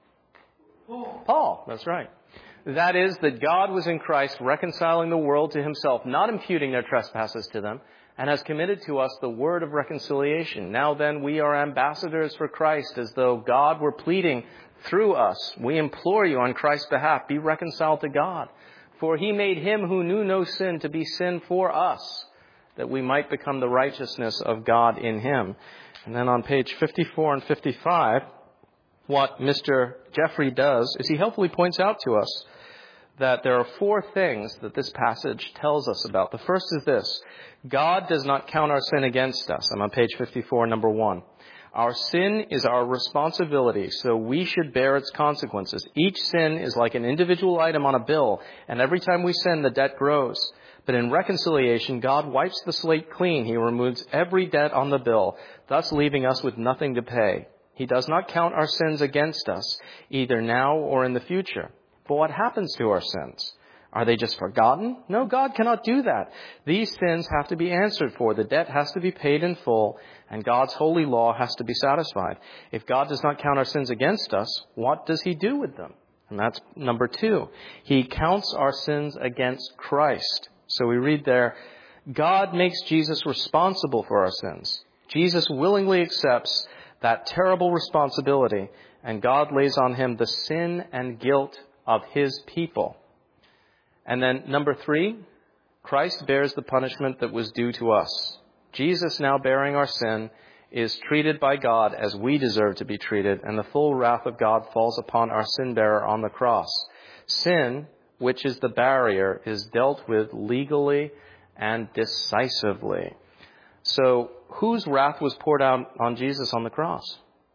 Paul, that's right. That is, that God was in Christ reconciling the world to himself, not imputing their trespasses to them, and has committed to us the word of reconciliation. Now then, we are ambassadors for Christ, as though God were pleading through us. We implore you on Christ's behalf, be reconciled to God. For he made him who knew no sin to be sin for us, that we might become the righteousness of God in him. And then on page 54 and 55, what Mr. Jeffrey does is he helpfully points out to us that there are four things that this passage tells us about. The first is this: God does not count our sin against us. I'm on page 54, number 1. Our sin is our responsibility, so we should bear its consequences. Each sin is like an individual item on a bill, and every time we sin, the debt grows. But in reconciliation, God wipes the slate clean. He removes every debt on the bill, thus leaving us with nothing to pay. He does not count our sins against us, either now or in the future. But what happens to our sins? Are they just forgotten? No, God cannot do that. These sins have to be answered for. The debt has to be paid in full, and God's holy law has to be satisfied. If God does not count our sins against us, what does he do with them? And that's number 2. He counts our sins against Christ. So we read there, God makes Jesus responsible for our sins. Jesus willingly accepts that terrible responsibility, and God lays on him the sin and guilt of his people. And then number 3, Christ bears the punishment that was due to us. Jesus, now bearing our sin, is treated by God as we deserve to be treated, and the full wrath of God falls upon our sin bearer on the cross. Sin, which is the barrier, is dealt with legally and decisively. So, whose wrath was poured out on Jesus on the cross?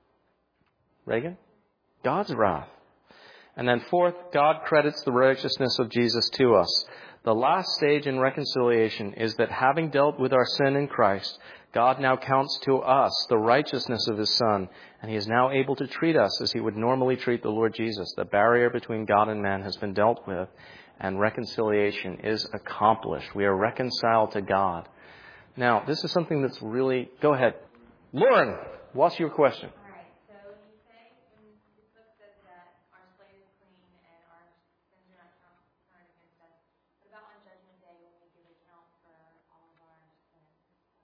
Reagan? God's wrath. And then 4th, God credits the righteousness of Jesus to us. The last stage in reconciliation is that having dealt with our sin in Christ, God now counts to us the righteousness of his Son, and he is now able to treat us as he would normally treat the Lord Jesus. The barrier between God and man has been dealt with, and reconciliation is accomplished. We are reconciled to God. Now, this is something that's really... Go ahead. Lauren, what's your question? All right. So you say in this book says that our slate is clean and our sins are not counted against us. What about on Judgment Day when we give account for all of our sins?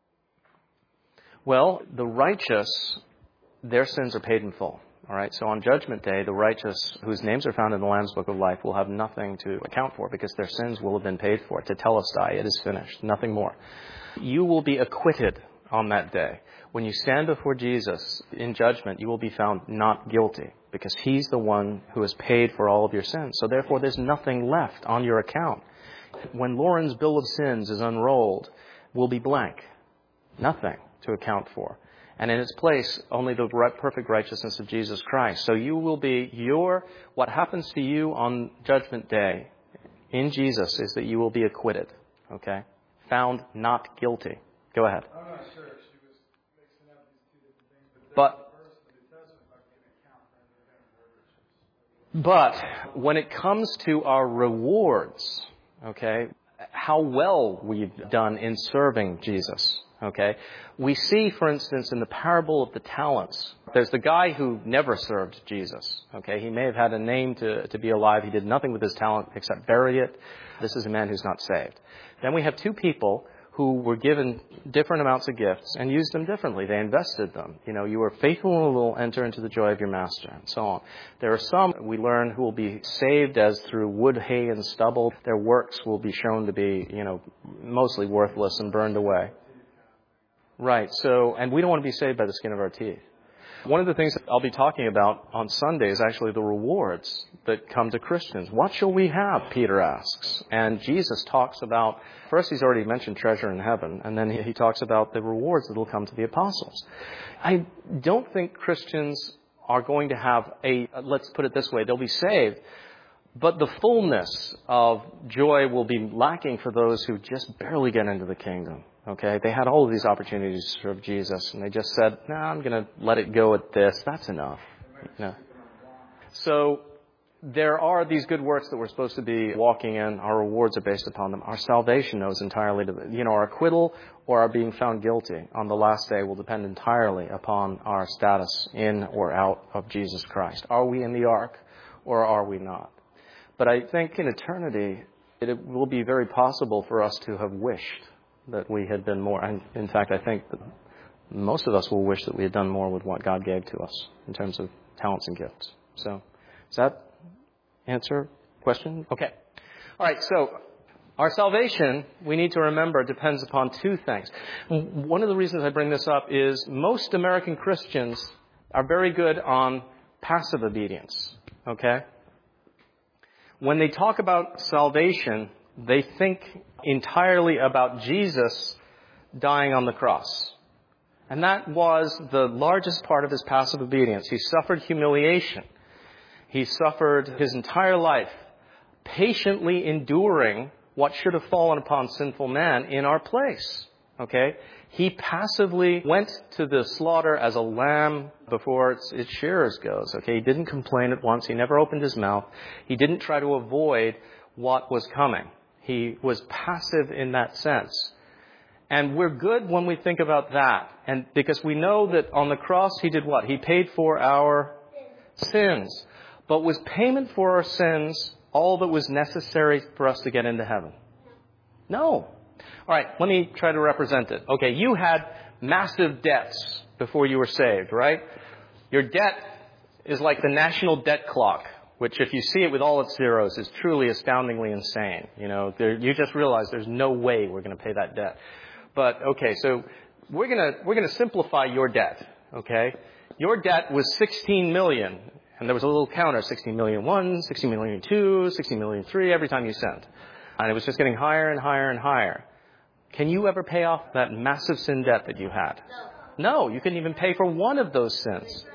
Well, the righteous, their sins are paid in full. All right. So on Judgment Day, the righteous, whose names are found in the Lamb's Book of Life, will have nothing to account for because their sins will have been paid for. Tetelestai, it is finished. Nothing more. You will be acquitted on that day. When you stand before Jesus in judgment, you will be found not guilty because he's the one who has paid for all of your sins. So therefore, there's nothing left on your account. When Lauren's bill of sins is unrolled, will be blank. Nothing to account for. And in its place, only the perfect righteousness of Jesus Christ. So you will be what happens to you on Judgment Day in Jesus is that you will be acquitted. Okay? Found not guilty. Go ahead. I'm not sure if she was mixing up these two different things, But there's a verse in the New Testament about giving account for any But when it comes to our rewards, okay, how well we've done in serving Jesus, okay, we see, for instance, in the parable of the talents, there's the guy who never served Jesus, okay. He may have had a name to be alive. He did nothing with his talent except bury it. This is a man who's not saved. Then we have 2 people who were given different amounts of gifts and used them differently. They invested them. You were faithful in a little, enter into the joy of your master, and so on. There are some, we learn, who will be saved as through wood, hay, and stubble. Their works will be shown to be, mostly worthless and burned away. Right. So, and we don't want to be saved by the skin of our teeth. One of the things that I'll be talking about on Sunday is actually the rewards that come to Christians. What shall we have, Peter asks. And Jesus talks about, first he's already mentioned treasure in heaven, and then he talks about the rewards that will come to the apostles. I don't think Christians are going to have let's put it this way, they'll be saved, but the fullness of joy will be lacking for those who just barely get into the kingdom. Okay, they had all of these opportunities to serve Jesus, and they just said, I'm going to let it go at this. That's enough. So there are these good works that we're supposed to be walking in. Our rewards are based upon them. Our salvation owes entirely to our acquittal or our being found guilty on the last day will depend entirely upon our status in or out of Jesus Christ. Are we in the ark or are we not? But I think in eternity, it will be very possible for us to have wished that we had been more. And in fact, I think that most of us will wish that we had done more with what God gave to us in terms of talents and gifts. So, does that answer question? Okay. All right, so our salvation, we need to remember, depends upon two things. One of the reasons I bring this up is most American Christians are very good on passive obedience, okay? When they talk about salvation, they think entirely about Jesus dying on the cross. And that was the largest part of his passive obedience. He suffered humiliation. He suffered his entire life, patiently enduring what should have fallen upon sinful man in our place. Okay? He passively went to the slaughter as a lamb before its shearers goes. Okay? He didn't complain at once. He never opened his mouth. He didn't try to avoid what was coming. He was passive in that sense. And we're good when we think about that. And because we know that on the cross he did what? He paid for our sins. But was payment for our sins all that was necessary for us to get into heaven? No. All right, let me try to represent it. Okay, you had massive debts before you were saved, right? Your debt is like the national debt clock, which if you see it with all its zeros is truly astoundingly insane. You just realize there's no way we're going to pay that debt. But okay, so we're going to simplify your debt, okay? Your debt was 16 million, and there was a little counter, 16 million 1, 16 million 2, 16 million 3 every time you sent. And it was just getting higher and higher and higher. Can you ever pay off that massive sin debt that you had? No, you couldn't even pay for one of those sins.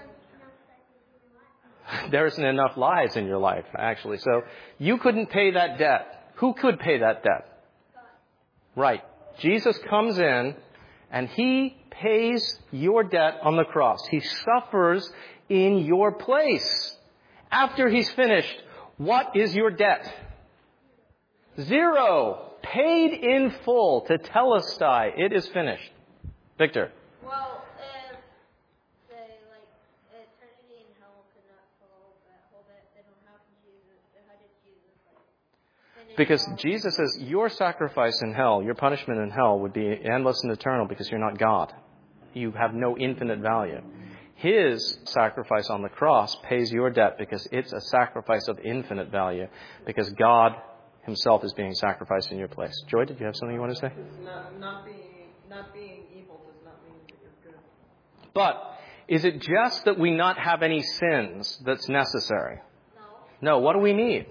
There isn't enough lies in your life, actually. So you couldn't pay that debt. Who could pay that debt? Right. Jesus comes in and he pays your debt on the cross. He suffers in your place. After he's finished, what is your debt? 0. Paid in full. Tetelestai. It is finished. Victor. Well, if eternity in hell could not hold it, then how did Jesus Because Jesus says your sacrifice in hell, your punishment in hell would be endless and eternal because you're not God. You have no infinite value. His sacrifice on the cross pays your debt because it's a sacrifice of infinite value because God himself is being sacrificed in your place. Joy, did you have something you want to say? Not being evil does not mean that you're good. But is it just that we not have any sins that's necessary? No. What do we need?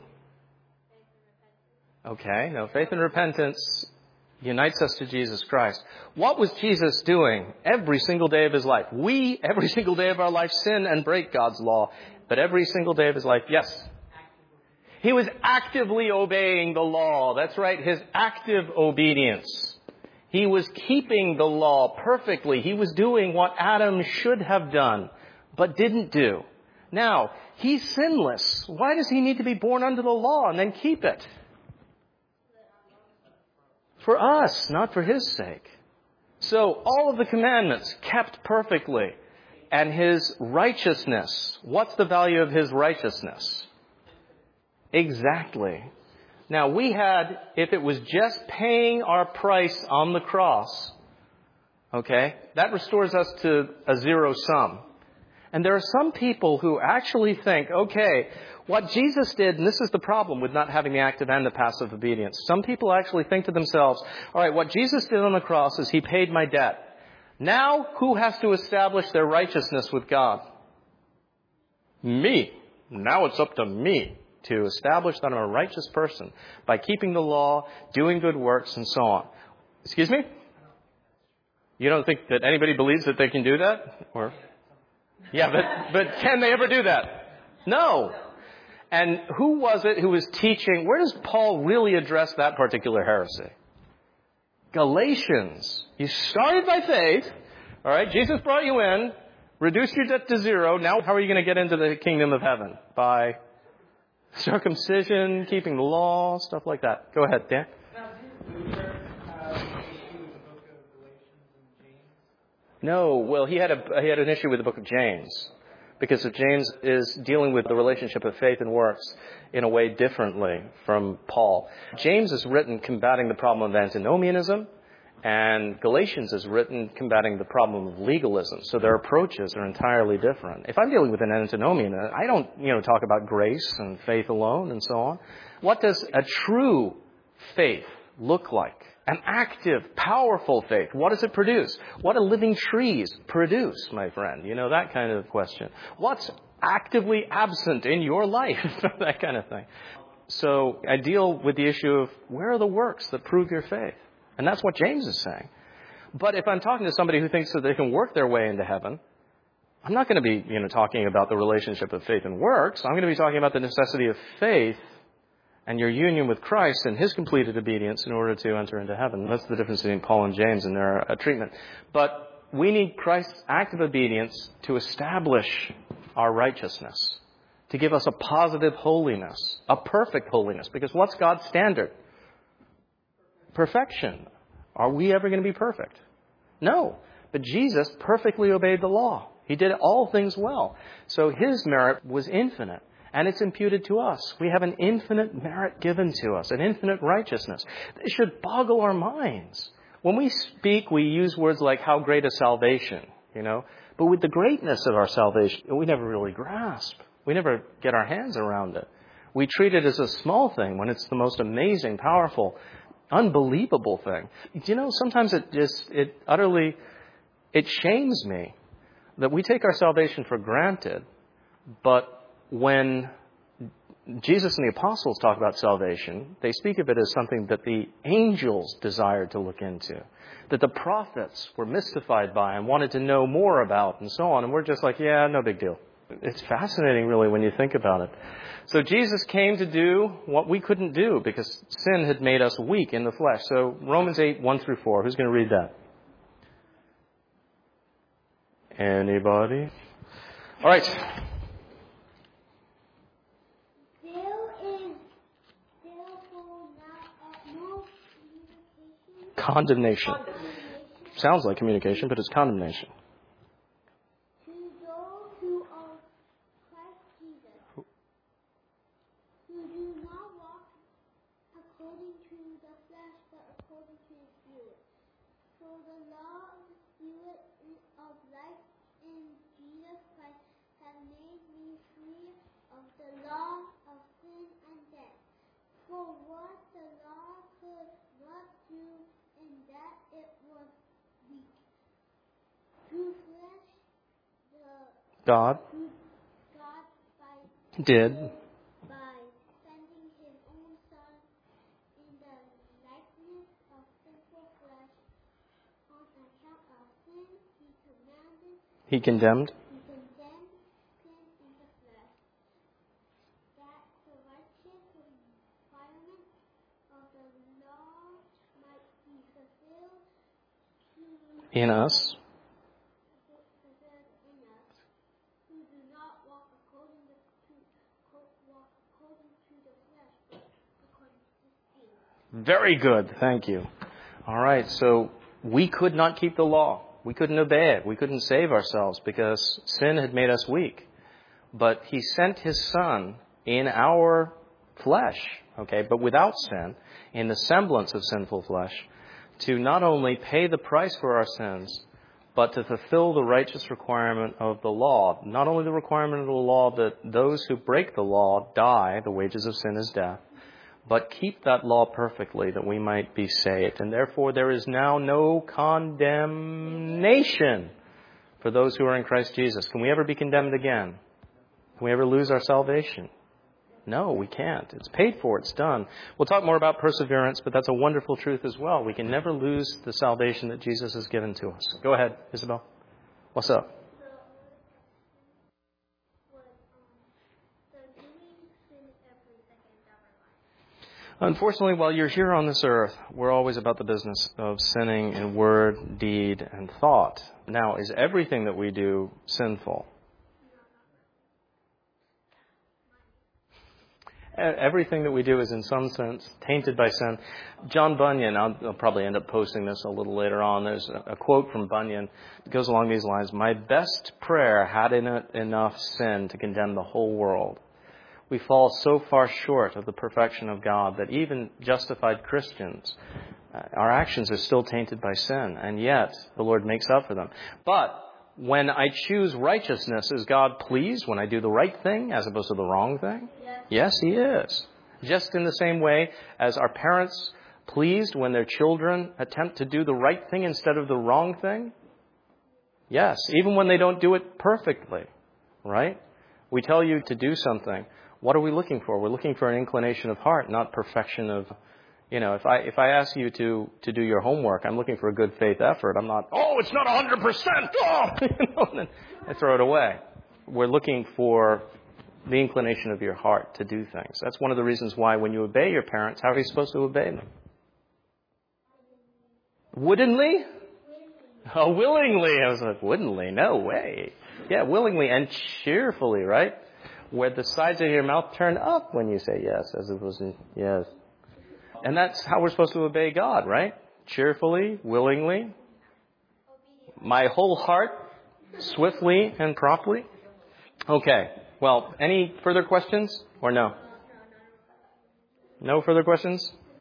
Okay, no, faith and repentance unites us to Jesus Christ. What was Jesus doing every single day of his life? We, every single day of our life, sin and break God's law. But every single day of his life, yes. He was actively obeying the law. That's right, his active obedience. He was keeping the law perfectly. He was doing what Adam should have done, but didn't do. Now, he's sinless. Why does he need to be born under the law and then keep it? For us, not for his sake. So, all of the commandments kept perfectly. And his righteousness, what's the value of his righteousness? Exactly. Now, if it was just paying our price on the cross, okay, that restores us to a zero sum. And there are some people who actually think, okay, what Jesus did, and this is the problem with not having the active and the passive obedience. Some people actually think to themselves, all right, what Jesus did on the cross is he paid my debt. Now, who has to establish their righteousness with God? Me. Now it's up to me to establish that I'm a righteous person by keeping the law, doing good works, and so on. Excuse me? You don't think that anybody believes that they can do that? Or, yeah, but can they ever do that? No. And who was it who was teaching? Where does Paul really address that particular heresy? Galatians. You started by faith. All right, Jesus brought you in, reduced your debt to zero. Now how are you going to get into the kingdom of heaven? By circumcision, keeping the law, stuff like that. Go ahead, Dan. Now, did Luther have an issue with the book of Galatians and James? No, well, he had an issue with the book of James, because James is dealing with the relationship of faith and works in a way differently from Paul. James is written combating the problem of antinomianism, and Galatians is written combating the problem of legalism. So their approaches are entirely different. If I'm dealing with an antinomian, I don't, talk about grace and faith alone and so on. What does a true faith look like? An active, powerful faith. What does it produce? What do living trees produce, my friend? That kind of question. What's actively absent in your life? That kind of thing. So I deal with the issue of where are the works that prove your faith? And that's what James is saying. But if I'm talking to somebody who thinks that they can work their way into heaven, I'm not going to be, talking about the relationship of faith and works. I'm going to be talking about the necessity of faith and your union with Christ and his completed obedience in order to enter into heaven. That's the difference between Paul and James in their treatment. But we need Christ's active obedience to establish our righteousness, to give us a positive holiness, a perfect holiness. Because what's God's standard? Perfection. Are we ever going to be perfect? No. But Jesus perfectly obeyed the law. He did all things well. So his merit was infinite. And it's imputed to us. We have an infinite merit given to us, an infinite righteousness. It should boggle our minds. When we speak, we use words like, how great is salvation, But with the greatness of our salvation, we never really grasp. We never get our hands around it. We treat it as a small thing when it's the most amazing, powerful, unbelievable thing. Sometimes it utterly shames me that we take our salvation for granted, but when Jesus and the apostles talk about salvation, they speak of it as something that the angels desired to look into, that the prophets were mystified by and wanted to know more about and so on. And we're just like, yeah, no big deal. It's fascinating, really, when you think about it. So Jesus came to do what we couldn't do because sin had made us weak in the flesh. So Romans 8, 1 through 4. Who's going to read that? Anybody? All right. Condemnation. Sounds like communication, but it's condemnation. To those who are Christ Jesus, who do not walk according to the flesh, but according to the Spirit. For the law of the Spirit of life in Jesus Christ has made me free of the law of sin and death. For what the law could not do, in that it was weak. Through flesh, God did by sending his own Son in the likeness of sinful flesh, on account of sin, he condemned sin in the flesh, that the righteous requirement of the law might be fulfilled in us. who do not walk according to the flesh, but according to the Spirit. Very good. Thank you. All right. So we could not keep the law. We couldn't obey it. We couldn't save ourselves because sin had made us weak. But he sent his Son in our flesh, okay, but without sin, in the semblance of sinful flesh, to not only pay the price for our sins, but to fulfill the righteous requirement of the law. Not only the requirement of the law that those who break the law die, the wages of sin is death, but keep that law perfectly that we might be saved. And therefore there is now no condemnation for those who are in Christ Jesus. Can we ever be condemned again? Can we ever lose our salvation? No, we can't. It's paid for. It's done. We'll talk more about perseverance, but that's a wonderful truth as well. We can never lose the salvation that Jesus has given to us. Go ahead, Isabel. What's up? Unfortunately, while you're here on this earth, we're always about the business of sinning in word, deed, and thought. Now, is everything that we do sinful? Everything that we do is in some sense tainted by sin. John Bunyan, I'll probably end up posting this a little later on. There's a quote from Bunyan that goes along these lines. My best prayer had in it enough sin to condemn the whole world. We fall so far short of the perfection of God that even justified Christians, our actions are still tainted by sin, and yet the Lord makes up for them. But when I choose righteousness, is God pleased when I do the right thing as opposed to the wrong thing? Yes, He is. Just in the same way as our parents pleased when their children attempt to do the right thing instead of the wrong thing? Yes, even when they don't do it perfectly, right? We tell you to do something. What are we looking for? We're looking for an inclination of heart, not perfection of, if I ask you to do your homework, I'm looking for a good faith effort. I'm not, it's not 100%. Then I throw it away. We're looking for the inclination of your heart to do things. That's one of the reasons why when you obey your parents, how are you supposed to obey them? Woodenly? Oh, willingly. I was like, woodenly? No way. Yeah, willingly and cheerfully, right? Where the sides of your mouth turn up when you say yes, as opposed to yes. And that's how we're supposed to obey God, right? Cheerfully, willingly, my whole heart, swiftly and promptly. Okay. Well, any further questions or no? No further questions?